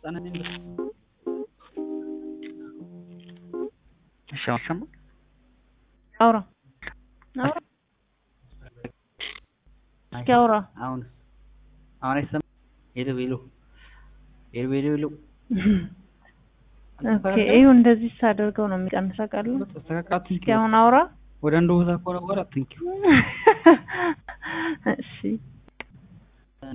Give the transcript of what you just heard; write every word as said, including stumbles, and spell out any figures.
አስጠናኝ ሻሻም አውራ አውራ አውራ አሁን አሁን አይሰማም ሄሎ ሄሎ ሄሎ ሄሎ ሄሎ ኦኬ ይሄው እንደዚህ ሳደርገው ነው የሚቀንሰው ቃሉ ተስተካካቱ አሁን አውራ ወደ አንዱ ቦታ ኮራ ኮራ ቲንክ እሺ